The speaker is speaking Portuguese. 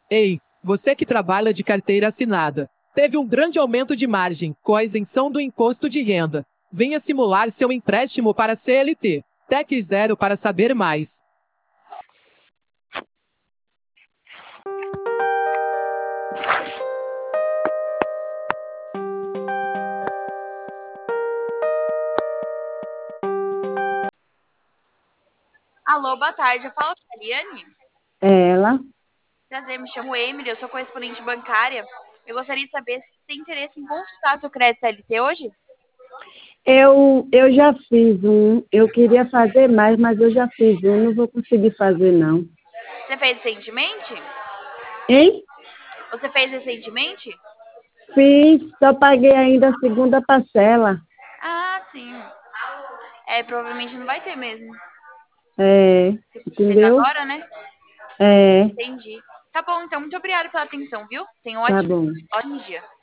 Ei, você que trabalha de carteira assinada, teve um grande aumento de margem com a isenção do imposto de renda. Venha simular seu empréstimo para a CLT. Tec Zero para saber mais. Alô, boa tarde. Eu falo com a Eliane. Ela, Prazer, me chamo Emily, eu sou correspondente bancária. Eu gostaria de saber se você tem interesse em consultar seu crédito CLT hoje? eu já fiz um, eu queria fazer mais, mas eu já fiz um, não vou conseguir fazer não. Você fez recentemente? Hein? Você fez recentemente? Fiz, só paguei ainda a segunda parcela. Ah, sim. É, provavelmente não vai ter mesmo. É, Se fez entendeu? agora, né? É, Entendi. Tá bom, então. Muito obrigada pela atenção, viu? Tenha um tá ótimo, bom. ótimo dia.